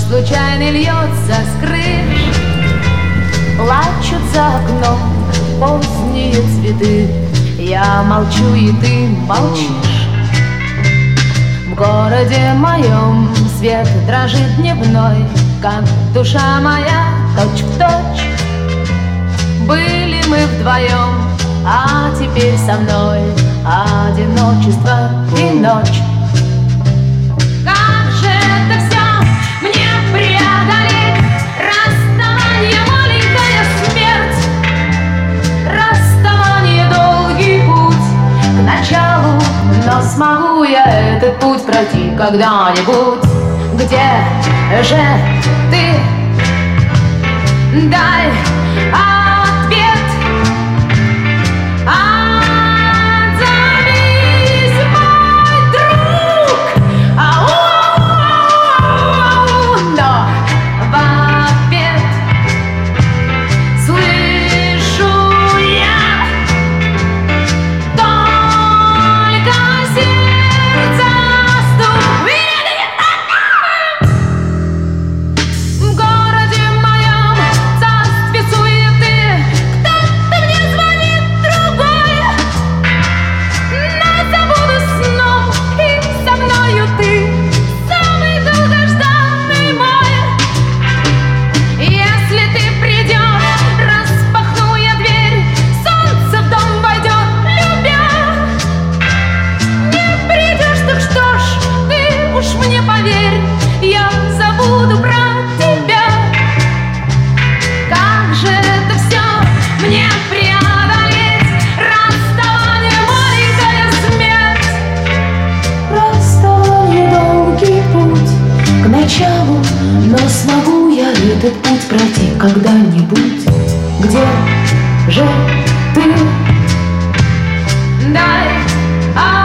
случайно льется с крыш, плачут за окном поздние цветы. Я молчу, и ты молчишь. В городе моем свет дрожит дневной, как душа моя точь-в-точь. Были мы вдвоем, а теперь со мной одиночество и ночь. Как же это все мне преодолеть? Расставание, маленькая смерть, расставание, долгий путь к началу. Но смогу я этот путь пройти когда-нибудь? Где же ты? Дай ответ. Отзовись, мой друг. Но в ответ слышу я только сердце стук. В городе моем царстве суеты кто-то мне звонит, другой. Но забуду сном, и со мною ты, самый долгожданный мой. Если ты придешь, распахну я дверь, солнце в дом войдет, любя. Не придешь, так что ж, ты уж мне поверь, я забуду про тебя. Как же это все мне преодолеть? Расставание, маленькая смерть, расставание, долгий путь к началу. Но смогу я этот путь пройти когда-нибудь? Где же ты? Дай